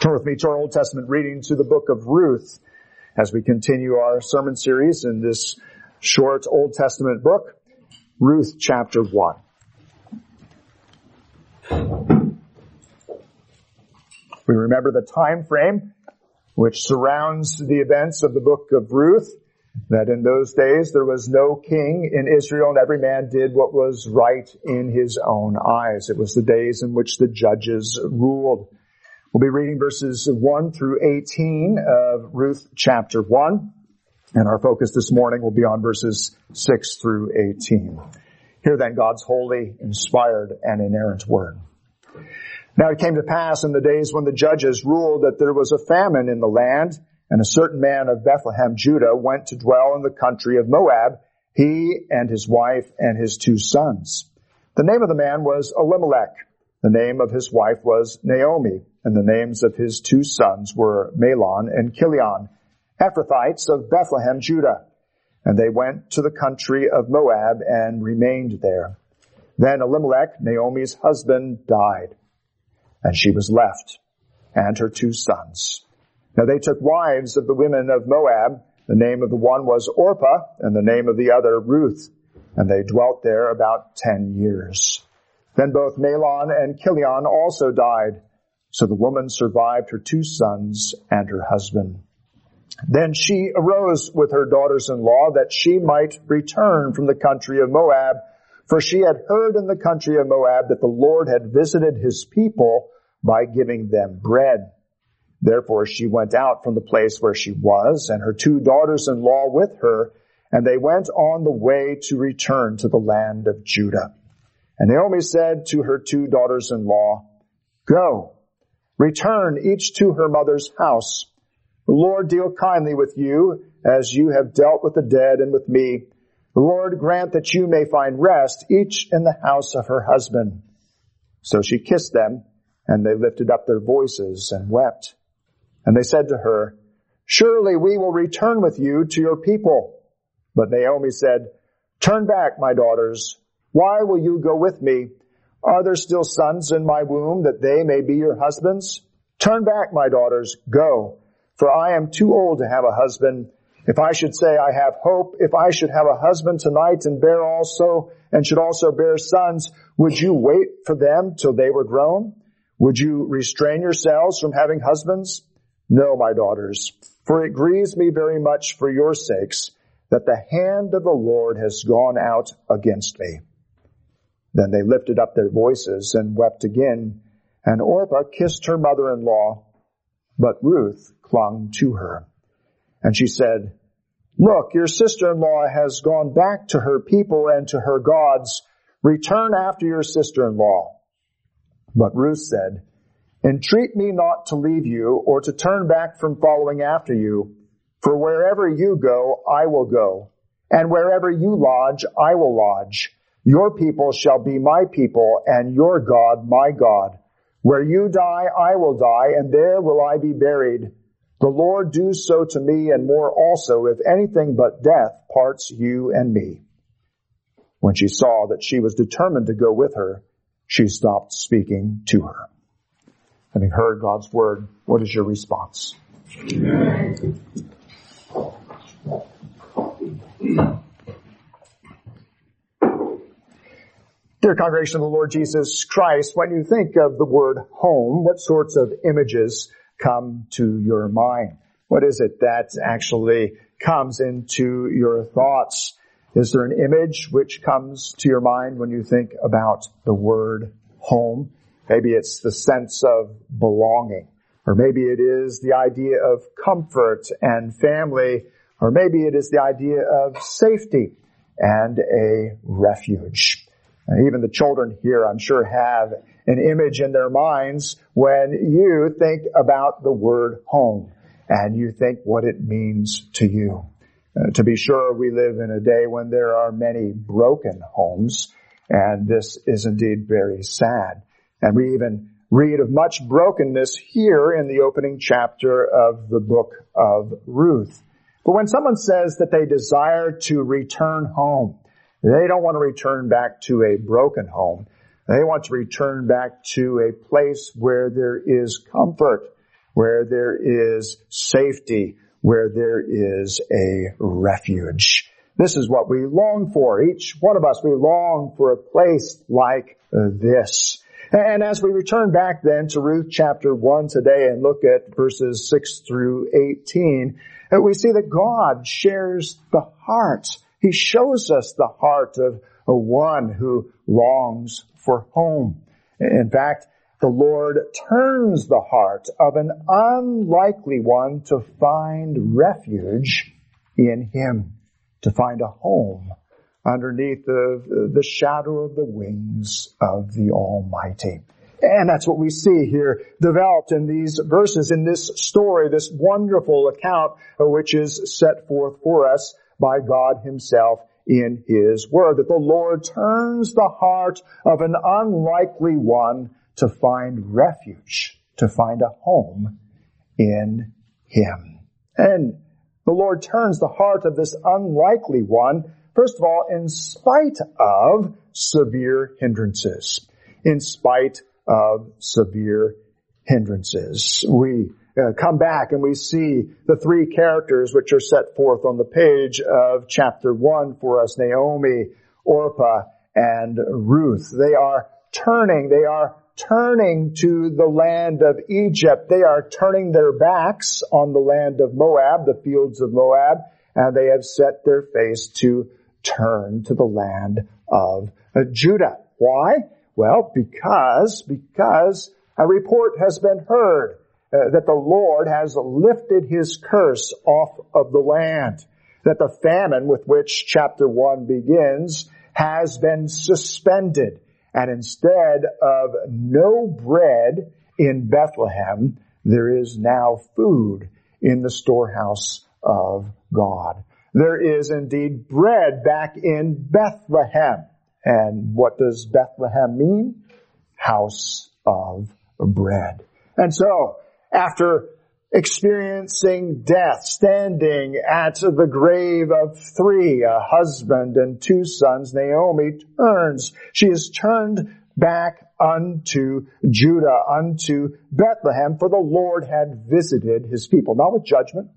Turn with me to our Old Testament reading to the book of Ruth as we continue our sermon series in this short Old Testament book, Ruth chapter 1. We remember the time frame which surrounds the events of the book of Ruth, that in those days there was no king in Israel and every man did what was right in his own eyes. It was the days in which the judges ruled. We'll be reading verses 1 through 18 of Ruth chapter 1, and our focus this morning will be on verses 6 through 18. Hear then God's holy, inspired, and inerrant word. Now it came to pass in the days when the judges ruled that there was a famine in the land, and a certain man of Bethlehem, Judah, went to dwell in the country of Moab, he and his wife and his 2 sons. The name of the man was Elimelech. The name of his wife was Naomi, and the names of his 2 sons were Mahlon and Chilion, Ephrathites of Bethlehem, Judah. And they went to the country of Moab and remained there. Then Elimelech, Naomi's husband, died, and she was left, and her 2 sons. Now they took wives of the women of Moab. The name of the one was Orpah, and the name of the other Ruth, and they dwelt there about 10 years. Then both Mahlon and Chilion also died. So the woman survived her 2 sons and her husband. Then she arose with her daughters-in-law that she might return from the country of Moab, for she had heard in the country of Moab that the Lord had visited his people by giving them bread. Therefore she went out from the place where she was, and her 2 daughters-in-law with her, and they went on the way to return to the land of Judah. And Naomi said to her 2 daughters-in-law, "Go, return each to her mother's house. The Lord deal kindly with you, as you have dealt with the dead and with me. The Lord grant that you may find rest, each in the house of her husband." So she kissed them, and they lifted up their voices and wept. And they said to her, "Surely we will return with you to your people." But Naomi said, "Turn back, my daughters. Why will you go with me? Are there still sons in my womb that they may be your husbands? Turn back, my daughters, go, for I am too old to have a husband. If I should say I have hope, if I should have a husband tonight and should also bear sons, would you wait for them till they were grown? Would you restrain yourselves from having husbands? No, my daughters, for it grieves me very much for your sakes that the hand of the Lord has gone out against me." Then they lifted up their voices and wept again, and Orpah kissed her mother-in-law, but Ruth clung to her. And she said, "Look, your sister-in-law has gone back to her people and to her gods. Return after your sister-in-law." But Ruth said, "Entreat me not to leave you or to turn back from following after you. For wherever you go, I will go, and wherever you lodge, I will lodge. Your people shall be my people, and your God my God. Where you die, I will die, and there will I be buried. The Lord do so to me, and more also, if anything but death parts you and me." When she saw that she was determined to go with her, she stopped speaking to her. Having heard God's word, what is your response? Amen. Dear congregation of the Lord Jesus Christ, when you think of the word home, what sorts of images come to your mind? What is it that actually comes into your thoughts? Is there an image which comes to your mind when you think about the word home? Maybe it's the sense of belonging, or maybe it is the idea of comfort and family, or maybe it is the idea of safety and a refuge. And even the children here, I'm sure, have an image in their minds when you think about the word home and you think what it means to you. To be sure, we live in a day when there are many broken homes, and this is indeed very sad. And we even read of much brokenness here in the opening chapter of the book of Ruth. But when someone says that they desire to return home, they don't want to return back to a broken home. They want to return back to a place where there is comfort where there is safety, where there is a refuge. This is what we long for. Each one of us, we long for a place like this. And as we return back then to Ruth chapter 1 today and look at verses 6 through 18, we see that God shares the heart. He shows us the heart of one who longs for home. In fact, the Lord turns the heart of an unlikely one to find refuge in Him, to find a home underneath the shadow of the wings of the Almighty. And that's what we see here developed in these verses, in this story, this wonderful account which is set forth for us by God Himself in His Word, that the Lord turns the heart of an unlikely one to find refuge, to find a home in Him. And the Lord turns the heart of this unlikely one, first of all, in spite of severe hindrances. In spite of severe hindrances. We come back and we see the three characters which are set forth on the page of chapter 1 for us: Naomi, Orpah, and Ruth. They are turning to the land of Egypt. They are turning their backs on the land of Moab, the fields of Moab, and they have set their face to turn to the land of Judah. Why? Well, because a report has been heard that the Lord has lifted His curse off of the land, that the famine with which chapter 1 begins has been suspended, and instead of no bread in Bethlehem, there is now food in the storehouse of God. There is indeed bread back in Bethlehem. And what does Bethlehem mean? House of bread. And so, after experiencing death, standing at the grave of 3, a husband and 2 sons, Naomi turns. She is turned back unto Judah, unto Bethlehem, for the Lord had visited His people, not with judgment,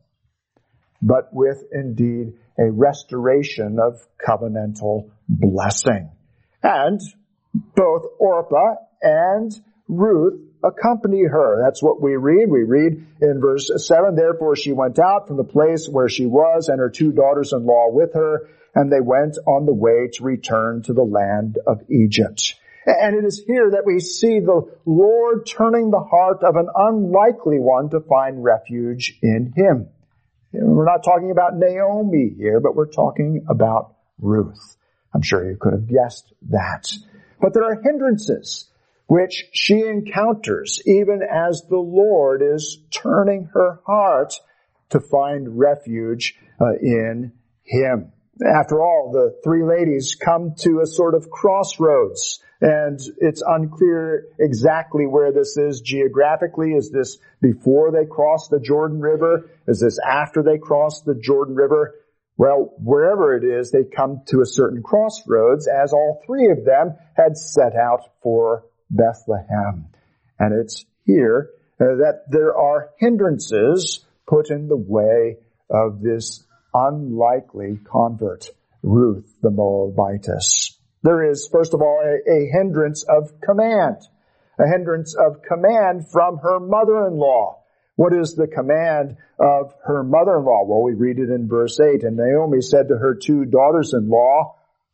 but with indeed a restoration of covenantal blessing. And both Orpah and Ruth accompany her. That's what we read. We read in verse 7, "Therefore she went out from the place where she was, and her 2 daughters-in-law with her, and they went on the way to return to the land of Egypt." And it is here that we see the Lord turning the heart of an unlikely one to find refuge in Him. We're not talking about Naomi here, but we're talking about Ruth. I'm sure you could have guessed that. But there are hindrances which she encounters even as the Lord is turning her heart to find refuge in Him. After all, the 3 ladies come to a sort of crossroads, and it's unclear exactly where this is geographically. Is this before they cross the Jordan River? Is this after they cross the Jordan River? Well, wherever it is, they come to a certain crossroads, as all 3 of them had set out for Bethlehem. And it's here that there are hindrances put in the way of this unlikely convert, Ruth the Moabitess. There is, first of all, a hindrance of command. A hindrance of command from her mother-in-law. What is the command of her mother-in-law? Well, we read it in verse 8. "And Naomi said to her 2 daughters-in-law,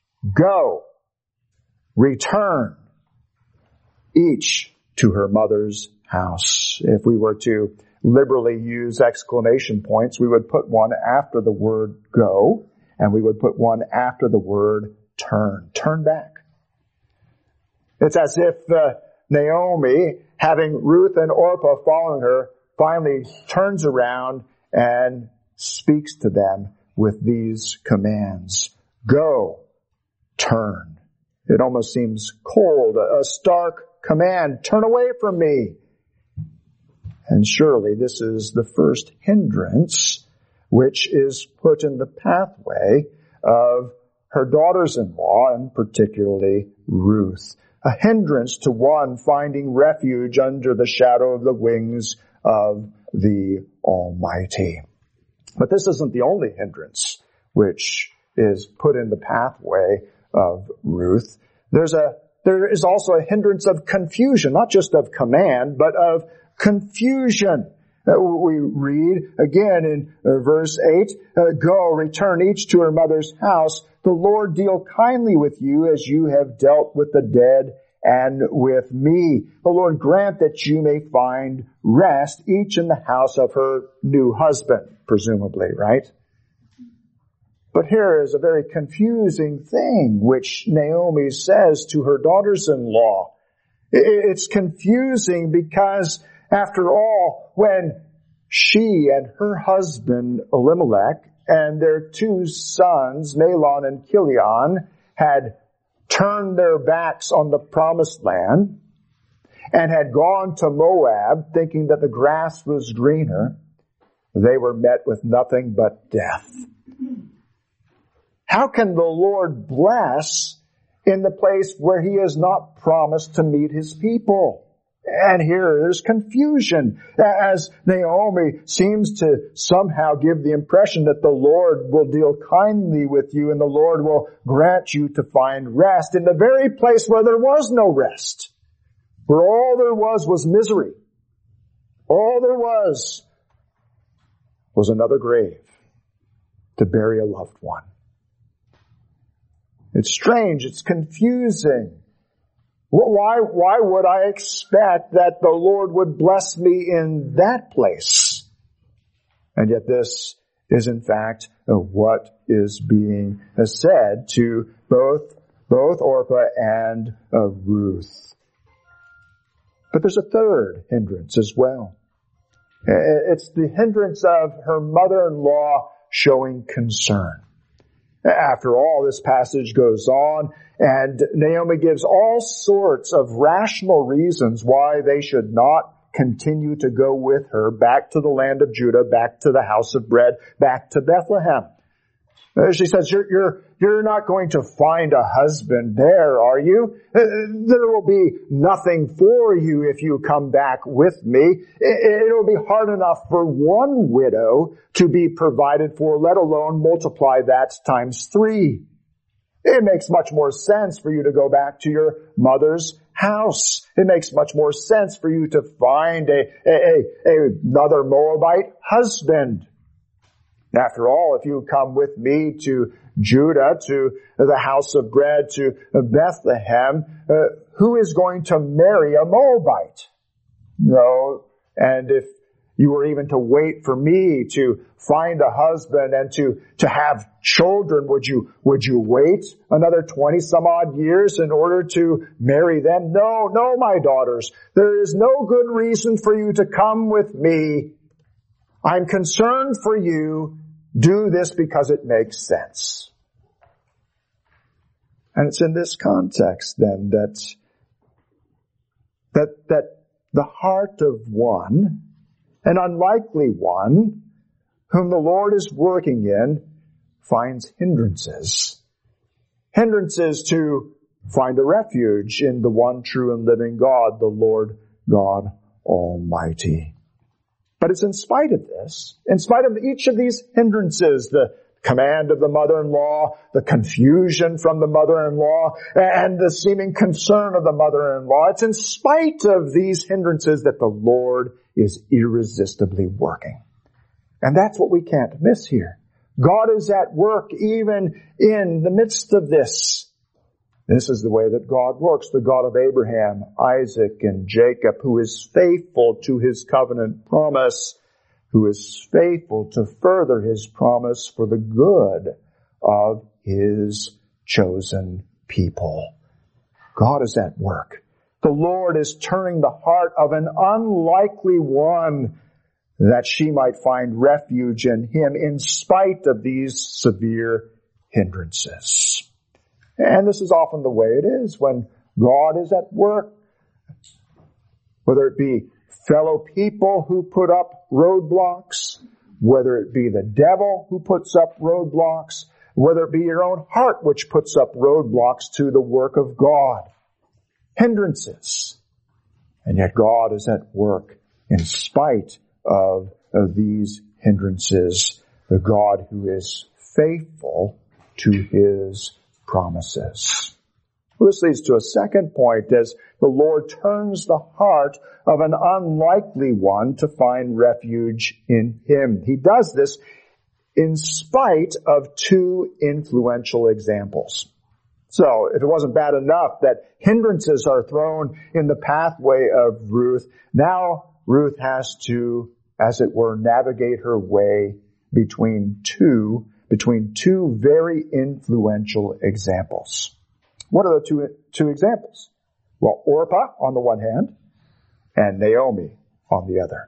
Go, return, each to her mother's house." If we were to liberally use exclamation points, we would put one after the word go, and we would put one after the word turn. Turn back. It's as if Naomi, having Ruth and Orpah following her, finally turns around and speaks to them with these commands. Go, turn. It almost seems cold, a stark command. Turn away from me. And surely this is the first hindrance which is put in the pathway of her daughters-in-law, and particularly Ruth. A hindrance to one finding refuge under the shadow of the wings of the Almighty. But this isn't the only hindrance which is put in the pathway of Ruth. There is also a hindrance of confusion, not just of command, but of confusion. We read again in verse 8, "Go, return each to her mother's house. The Lord deal kindly with you as you have dealt with the dead and with me. The Lord grant that you may find rest, each in the house of her new husband," presumably, right? But here is a very confusing thing which Naomi says to her daughters-in-law. It's confusing because, after all, when she and her husband Elimelech and their two sons, Mahlon and Chilion, had turned their backs on the promised land and had gone to Moab thinking that the grass was greener, they were met with nothing but death. How can the Lord bless in the place where He has not promised to meet His people? And here there's confusion, as Naomi seems to somehow give the impression that the Lord will deal kindly with you and the Lord will grant you to find rest in the very place where there was no rest, where all there was misery. All there was another grave to bury a loved one. It's strange, it's confusing. Why would I expect that the Lord would bless me in that place? And yet this is in fact what is being said to both Orpah and Ruth. But there's a third hindrance as well. It's the hindrance of her mother-in-law showing concern. After all, this passage goes on, and Naomi gives all sorts of rational reasons why they should not continue to go with her back to the land of Judah, back to the house of bread, back to Bethlehem. She says, you're not going to find a husband there, are you? There will be nothing for you if you come back with me. It'll be hard enough for one widow to be provided for, let alone multiply that times 3. It makes much more sense for you to go back to your mother's house. It makes much more sense for you to find another Moabite husband. After all, if you come with me to Judah, to the house of bread, to Bethlehem, who is going to marry a Moabite? No. And if you were even to wait for me to find a husband and to have children, would you wait another 20 some odd years in order to marry them? No, my daughters. There is no good reason for you to come with me. I'm concerned for you. Do this because it makes sense. And it's in this context then that the heart of one, an unlikely one, whom the Lord is working in, finds hindrances. Hindrances to find a refuge in the one true and living God, the Lord God Almighty. But it's in spite of this, in spite of each of these hindrances, the command of the mother-in-law, the confusion from the mother-in-law, and the seeming concern of the mother-in-law, it's in spite of these hindrances that the Lord is irresistibly working. And that's what we can't miss here. God is at work even in the midst of this. This is the way that God works, the God of Abraham, Isaac, and Jacob, who is faithful to His covenant promise, who is faithful to further His promise for the good of His chosen people. God is at work. The Lord is turning the heart of an unlikely one that she might find refuge in Him in spite of these severe hindrances. And this is often the way it is when God is at work. Whether it be fellow people who put up roadblocks, whether it be the devil who puts up roadblocks, whether it be your own heart which puts up roadblocks to the work of God. Hindrances. And yet God is at work in spite of these hindrances, the God who is faithful to his promises. Well, this leads to a second point as the Lord turns the heart of an unlikely one to find refuge in him. He does this in spite of two influential examples. So, if it wasn't bad enough that hindrances are thrown in the pathway of Ruth, now Ruth has to, as it were, navigate her way between two very influential examples. What are the two examples? Well, Orpah on the one hand, and Naomi on the other.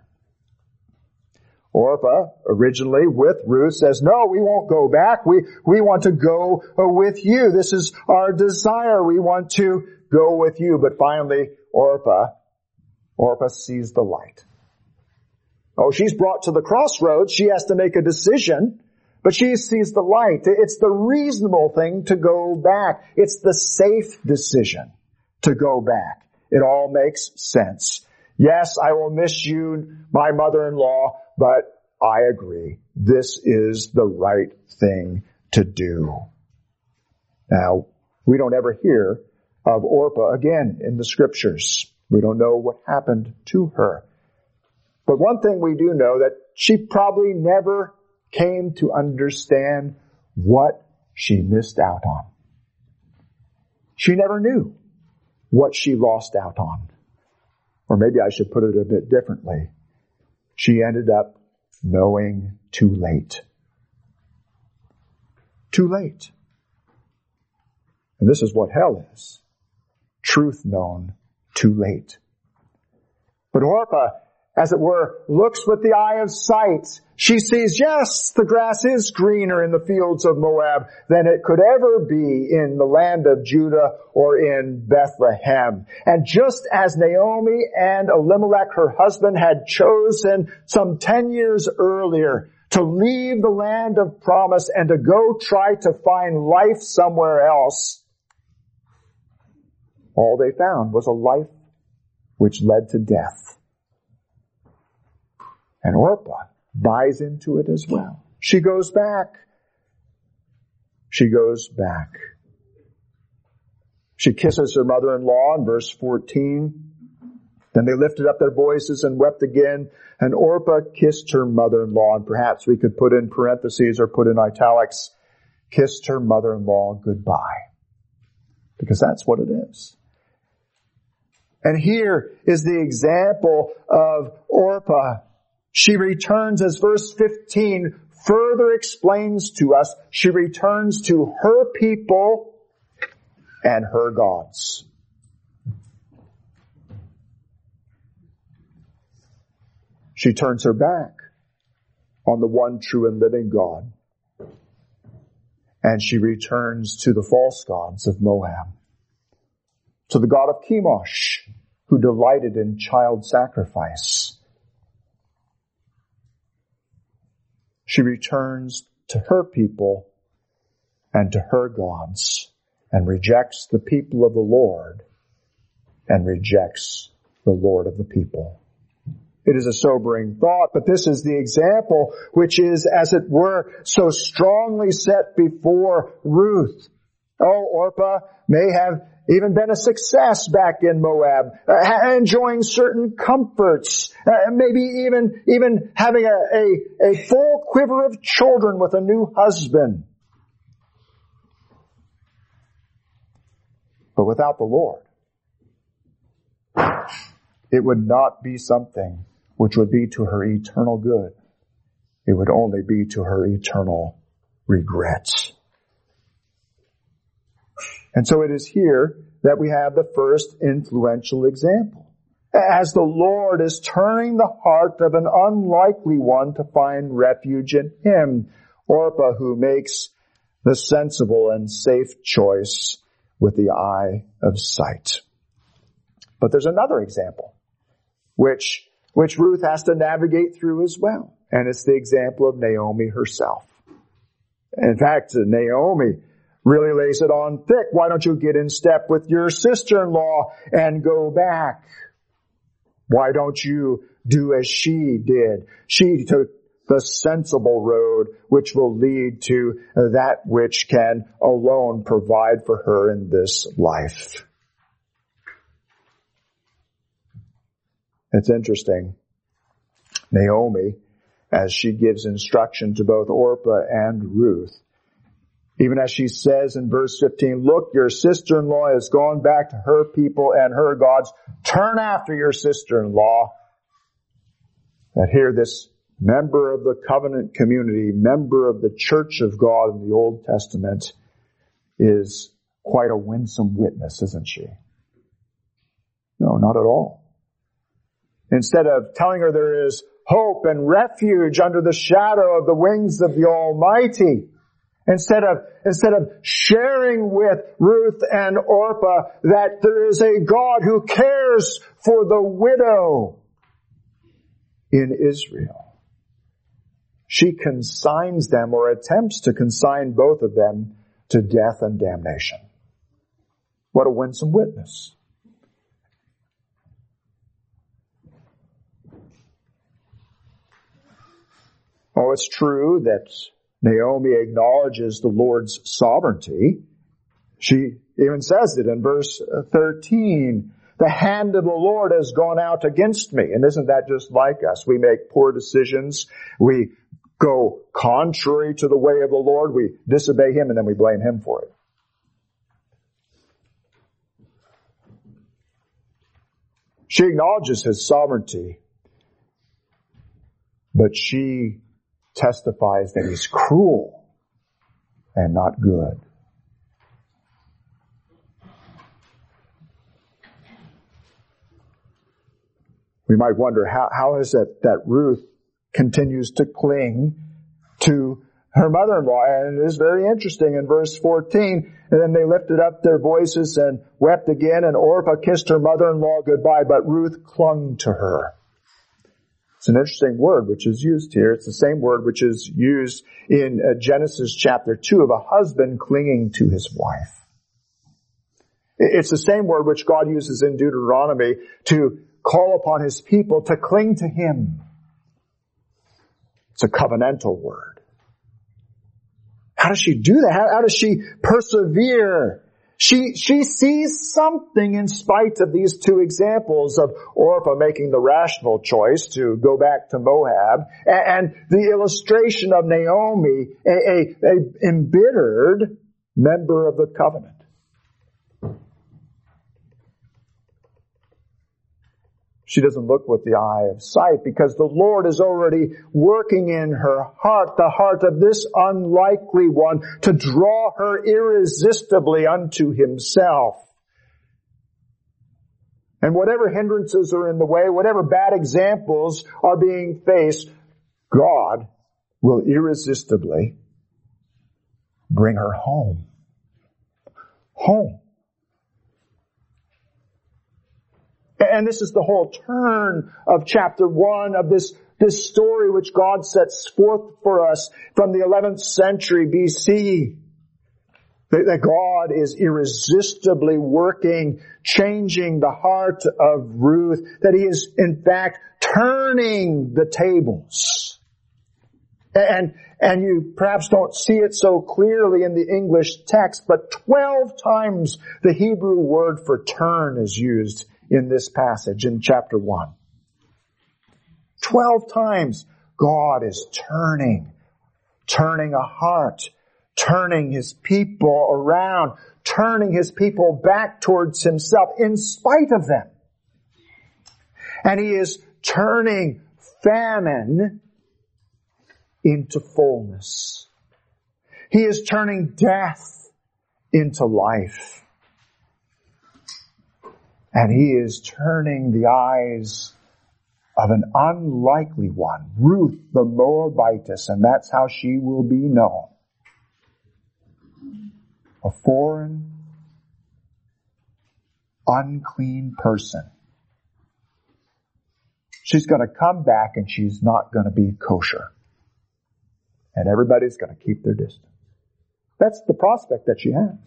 Orpah, originally with Ruth, says, no, we won't go back. We want to go with you. This is our desire. We want to go with you. But finally, Orpah sees the light. Oh, she's brought to the crossroads. She has to make a decision, but she sees the light. It's the reasonable thing to go back. It's the safe decision to go back. It all makes sense. Yes, I will miss you, my mother-in-law, but I agree. This is the right thing to do. Now, we don't ever hear of Orpah again in the scriptures. We don't know what happened to her. But one thing we do know, that she probably never came to understand what she missed out on. She never knew what she lost out on. Or maybe I should put it a bit differently. She ended up knowing too late. Too late. And this is what hell is. Truth known too late. But Orpah, as it were, looks with the eye of sight. She sees, yes, the grass is greener in the fields of Moab than it could ever be in the land of Judah or in Bethlehem. And just as Naomi and Elimelech, her husband, had chosen some 10 years earlier to leave the land of promise and to go try to find life somewhere else, all they found was a life which led to death. And Orpah buys into it as well. She goes back. She goes back. She kisses her mother-in-law in verse 14. Then they lifted up their voices and wept again. And Orpah kissed her mother-in-law. And perhaps we could put in parentheses or put in italics, kissed her mother-in-law goodbye. Because that's what it is. And here is the example of Orpah. She returns, as verse 15 further explains to us, she returns to her people and her gods. She turns her back on the one true and living God. And she returns to the false gods of Moab. To the god of Chemosh, who delighted in child sacrifice. She returns to her people and to her gods and rejects the people of the Lord and rejects the Lord of the people. It is a sobering thought, but this is the example which is, as it were, so strongly set before Ruth. Oh, Orpah may have even been a success back in Moab, enjoying certain comforts, maybe even having a full quiver of children with a new husband. But without the Lord, it would not be something which would be to her eternal good. It would only be to her eternal regret. And so it is here that we have the first influential example. As the Lord is turning the heart of an unlikely one to find refuge in Him, Orpah, who makes the sensible and safe choice with the eye of sight. But there's another example, which Ruth has to navigate through as well. And it's the example of Naomi herself. In fact, Naomi really lays it on thick. Why don't you get in step with your sister-in-law and go back? Why don't you do as she did. She took the sensible road, which will lead to that which can alone provide for her in this life. It's interesting. Naomi, as she gives instruction to both Orpah and Ruth, even as she says in verse 15, look, your sister-in-law has gone back to her people and her gods. Turn after your sister-in-law. That here this member of the covenant community, member of the church of God in the Old Testament, is quite a winsome witness, isn't she? No, not at all. Instead of telling her there is hope and refuge under the shadow of the wings of the Almighty, instead of sharing with Ruth and Orpah that there is a God who cares for the widow in Israel, she consigns them, or attempts to consign both of them, to death and damnation. What a winsome witness. Oh, it's true that Naomi acknowledges the Lord's sovereignty. She even says it in verse 13. The hand of the Lord has gone out against me. And isn't that just like us? We make poor decisions. We go contrary to the way of the Lord. We disobey Him and then we blame Him for it. She acknowledges His sovereignty, but she testifies that He's cruel and not good. We might wonder, how is it that Ruth continues to cling to her mother-in-law? And it is very interesting in verse 14. And then they lifted up their voices and wept again, and Orpah kissed her mother-in-law goodbye, but Ruth clung to her. It's an interesting word which is used here. It's the same word which is used in Genesis chapter 2 of a husband clinging to his wife. It's the same word which God uses in Deuteronomy to call upon His people to cling to Him. It's a covenantal word. How does she do that? How does she persevere? She sees something in spite of these two examples of Orpah making the rational choice to go back to Moab, and the illustration of Naomi, a embittered member of the covenant. She doesn't look with the eye of sight because the Lord is already working in her heart, the heart of this unlikely one, to draw her irresistibly unto Himself. And whatever hindrances are in the way, whatever bad examples are being faced, God will irresistibly bring her home. Home. And this is the whole turn of chapter 1 of this story which God sets forth for us from the 11th century BC. That God is irresistibly working, changing the heart of Ruth. That He is, in fact, turning the tables. And you perhaps don't see it so clearly in the English text, but 12 times the Hebrew word for turn is used in this passage in chapter 1. 12 times God is turning a heart, turning His people around, turning His people back towards Himself in spite of them. And He is turning famine into fullness. He is turning death into life. And He is turning the eyes of an unlikely one, Ruth the Moabitess, and that's how she will be known. A foreign, unclean person. She's going to come back and she's not going to be kosher. And everybody's going to keep their distance. That's the prospect that she has.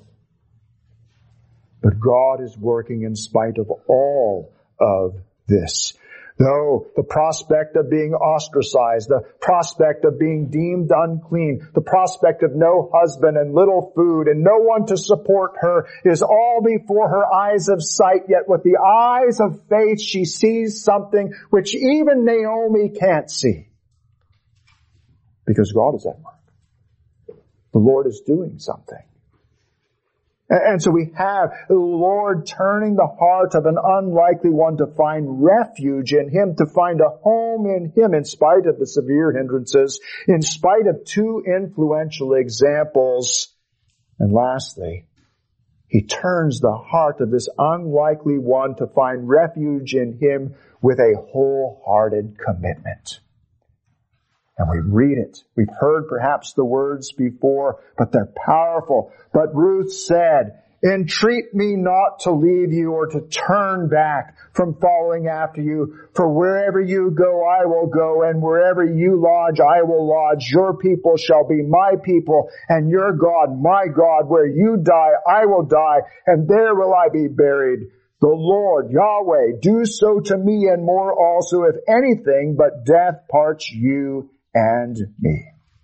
But God is working in spite of all of this. No, the prospect of being ostracized, the prospect of being deemed unclean, the prospect of no husband and little food and no one to support her is all before her eyes of sight. Yet with the eyes of faith, she sees something which even Naomi can't see. Because God is at work. The Lord is doing something. And so we have the Lord turning the heart of an unlikely one to find refuge in Him, to find a home in Him in spite of the severe hindrances, in spite of two influential examples. And lastly, He turns the heart of this unlikely one to find refuge in Him with a wholehearted commitment. And we read it. We've heard perhaps the words before, but they're powerful. But Ruth said, "Entreat me not to leave you or to turn back from following after you. For wherever you go, I will go, and wherever you lodge, I will lodge. Your people shall be my people, and your God, my God. Where you die, I will die, and there will I be buried. The Lord, Yahweh, do so to me and more also, if anything but death parts you and me."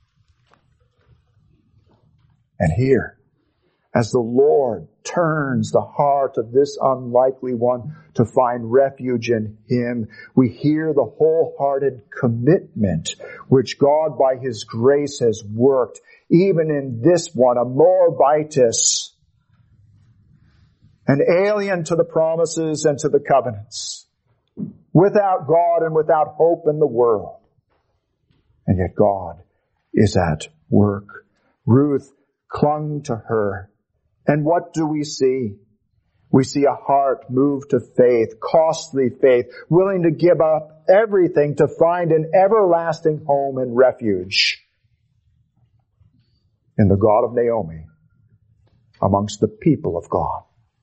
And here, as the Lord turns the heart of this unlikely one to find refuge in Him, we hear the wholehearted commitment which God by His grace has worked, even in this one, a Moabitess, an alien to the promises and to the covenants, without God and without hope in the world. And yet God is at work. Ruth clung to her. And what do we see? We see a heart moved to faith, costly faith, willing to give up everything to find an everlasting home and refuge in the God of Naomi, amongst the people of God.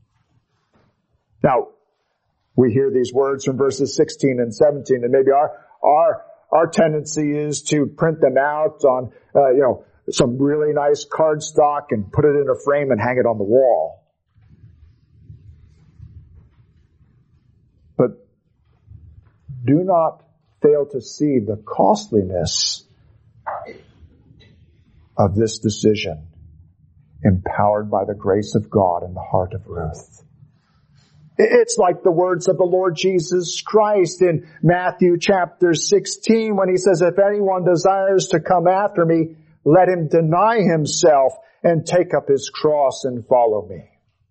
Now, we hear these words from verses 16 and 17, and maybe our tendency is to print them out on, some really nice cardstock and put it in a frame and hang it on the wall. But do not fail to see the costliness of this decision, empowered by the grace of God in the heart of Ruth. It's like the words of the Lord Jesus Christ in Matthew chapter 16 when He says, "If anyone desires to come after me, let him deny himself and take up his cross and follow me."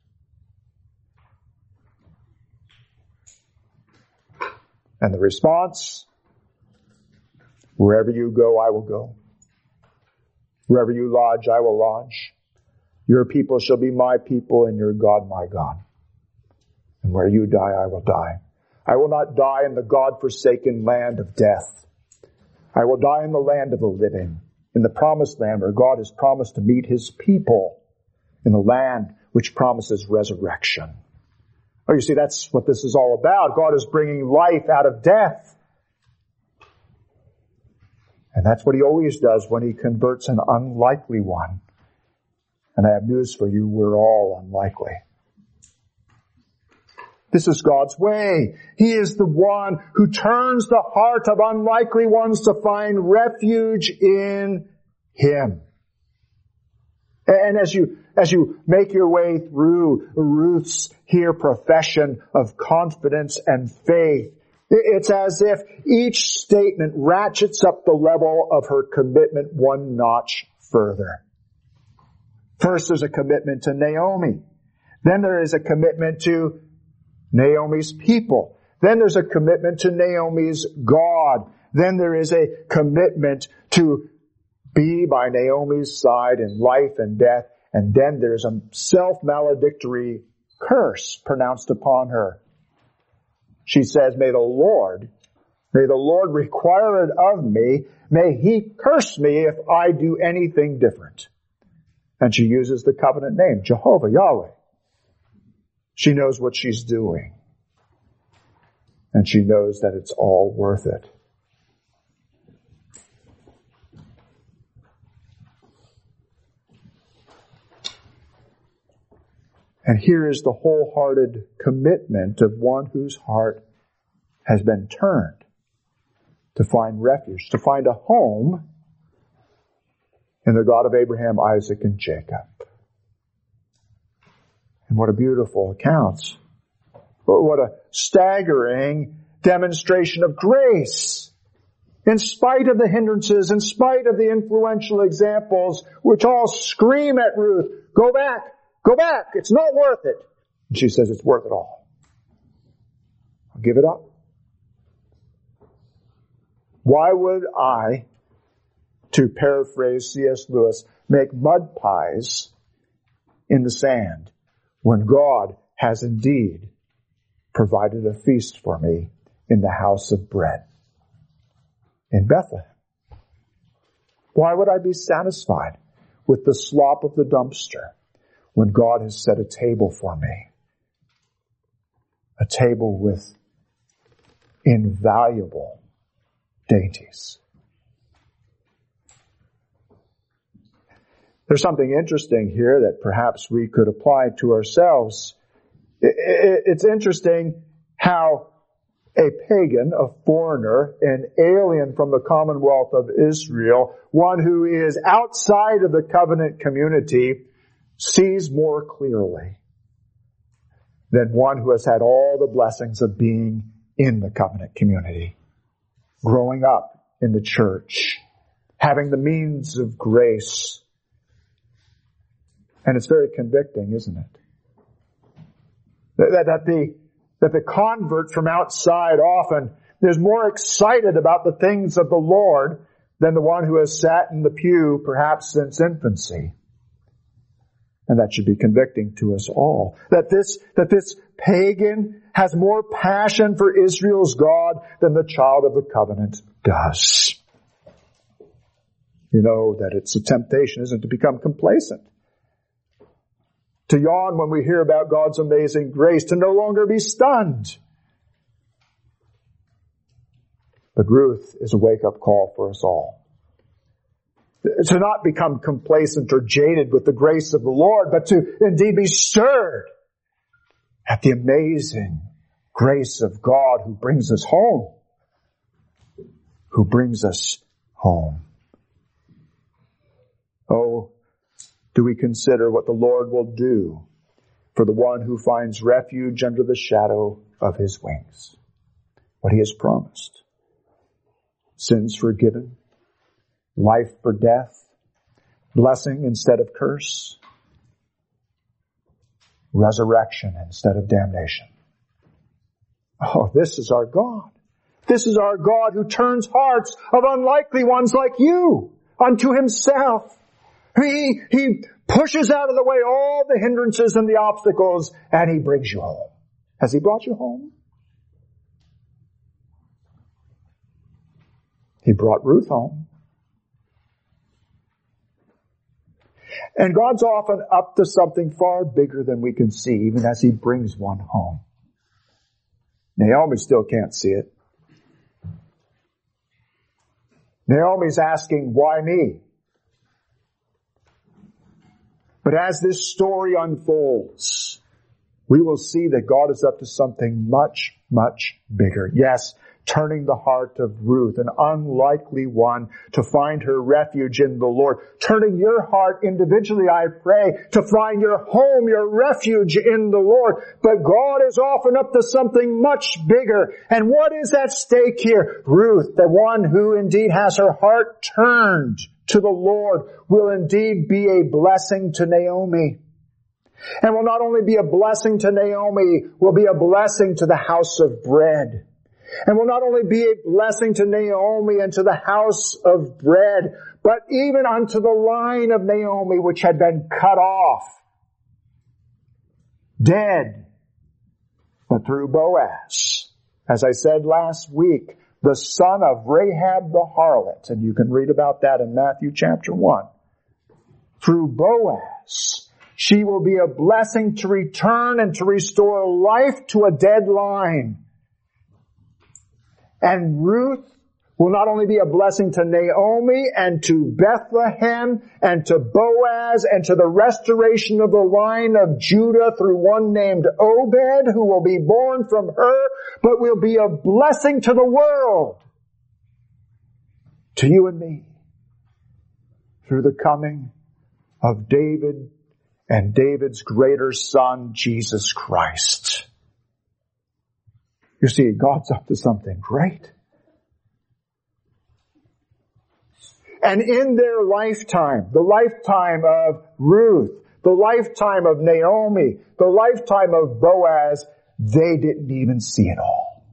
And the response, "Wherever you go, I will go. Wherever you lodge, I will lodge. Your people shall be my people, and your God my God. And where you die, I will die. I will not die in the God-forsaken land of death. I will die in the land of the living, in the promised land where God has promised to meet His people, in the land which promises resurrection." Oh, you see, that's what this is all about. God is bringing life out of death. And that's what He always does when He converts an unlikely one. And I have news for you, we're all unlikely. This is God's way. He is the one who turns the heart of unlikely ones to find refuge in Him. And as you make your way through Ruth's here profession of confidence and faith, it's as if each statement ratchets up the level of her commitment one notch further. First, there's a commitment to Naomi. Then there is a commitment to Naomi's people. Then there's a commitment to Naomi's God. Then there is a commitment to be by Naomi's side in life and death. And then there's a self-maledictory curse pronounced upon her. She says, may the Lord require it of me. May He curse me if I do anything different. And she uses the covenant name, Jehovah, Yahweh. She knows what she's doing. And she knows that it's all worth it. And here is the wholehearted commitment of one whose heart has been turned to find refuge, to find a home in the God of Abraham, Isaac, and Jacob. And what a beautiful account. What a staggering demonstration of grace. In spite of the hindrances, in spite of the influential examples, which all scream at Ruth, go back, it's not worth it. And she says it's worth it all. I'll give it up. Why would I, to paraphrase C.S. Lewis, make mud pies in the sand when God has indeed provided a feast for me in the house of bread in Bethlehem? Why would I be satisfied with the slop of the dumpster when God has set a table for me? A table with invaluable dainties. There's something interesting here that perhaps we could apply to ourselves. It's interesting how a pagan, a foreigner, an alien from the commonwealth of Israel, one who is outside of the covenant community, sees more clearly than one who has had all the blessings of being in the covenant community, growing up in the church, having the means of grace. And it's very convicting, isn't it? That the convert from outside often is more excited about the things of the Lord than the one who has sat in the pew perhaps since infancy. And that should be convicting to us all. That this pagan has more passion for Israel's God than the child of the covenant does. You know that it's a temptation, isn't it, to become complacent. To yawn when we hear about God's amazing grace, to no longer be stunned. But Ruth is a wake-up call for us all. To not become complacent or jaded with the grace of the Lord, but to indeed be stirred at the amazing grace of God who brings us home. Who brings us home. Oh, do we consider what the Lord will do for the one who finds refuge under the shadow of His wings? What He has promised. Sins forgiven, life for death, blessing instead of curse, resurrection instead of damnation. Oh, this is our God. This is our God who turns hearts of unlikely ones like you unto Himself. He pushes out of the way all the hindrances and the obstacles, and He brings you home. Has He brought you home? He brought Ruth home. And God's often up to something far bigger than we can see, even as He brings one home. Naomi still can't see it. Naomi's asking, why me? But as this story unfolds, we will see that God is up to something much, much bigger. Yes, turning the heart of Ruth, an unlikely one, to find her refuge in the Lord. Turning your heart individually, I pray, to find your home, your refuge in the Lord. But God is often up to something much bigger. And what is at stake here? Ruth, the one who indeed has her heart turned to the Lord, will indeed be a blessing to Naomi. And will not only be a blessing to Naomi, will be a blessing to the house of bread. And will not only be a blessing to Naomi and to the house of bread, but even unto the line of Naomi which had been cut off, dead, but through Boaz. As I said last week, the son of Rahab the harlot, and you can read about that in Matthew chapter 1. Through Boaz, she will be a blessing to return and to restore life to a dead line. And Ruth will not only be a blessing to Naomi and to Bethlehem and to Boaz and to the restoration of the line of Judah through one named Obed, who will be born from her, but will be a blessing to the world, to you and me, through the coming of David and David's greater son, Jesus Christ. You see, God's up to something great. And in their lifetime, the lifetime of Ruth, the lifetime of Naomi, the lifetime of Boaz, they didn't even see it all.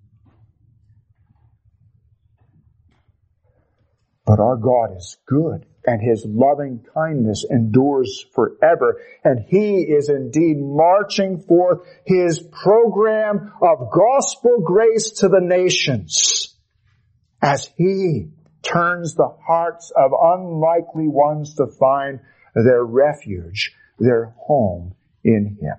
But our God is good, and His loving kindness endures forever. And He is indeed marching forth His program of gospel grace to the nations as He turns the hearts of unlikely ones to find their refuge, their home in Him.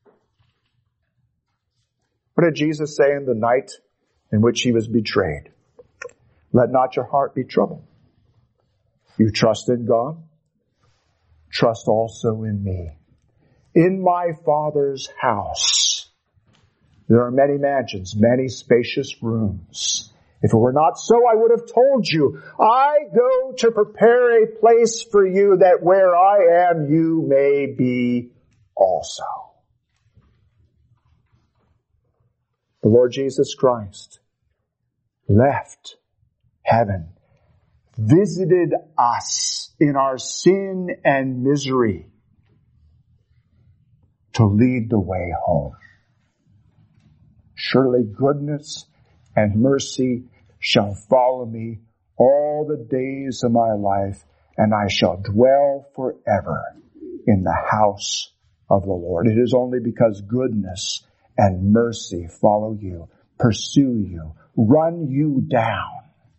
What did Jesus say in the night in which He was betrayed? Let not your heart be troubled. You trust in God, trust also in me. In my Father's house, there are many mansions, many spacious rooms. If it were not so, I would have told you, I go to prepare a place for you, that where I am, you may be also. The Lord Jesus Christ left heaven, visited us in our sin and misery to lead the way home. Surely goodness and mercy shall follow me all the days of my life, and I shall dwell forever in the house of the Lord. It is only because goodness and mercy follow you, pursue you, run you down,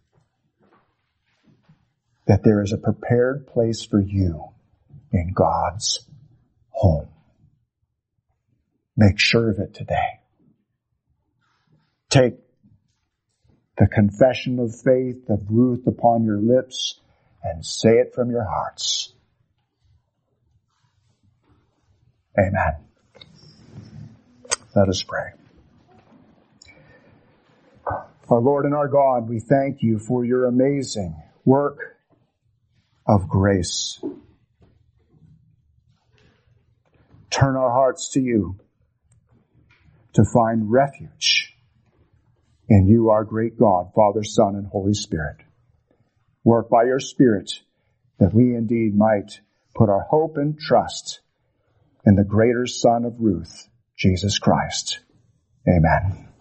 that there is a prepared place for you in God's home. Make sure of it today. Take the confession of faith of Ruth upon your lips and say it from your hearts. Amen. Let us pray. Our Lord and our God, we thank you for your amazing work of grace. Turn our hearts to you to find refuge in you, our great God, Father, Son, and Holy Spirit. Work by your Spirit that we indeed might put our hope and trust in the greater Son of Ruth, Jesus Christ. Amen.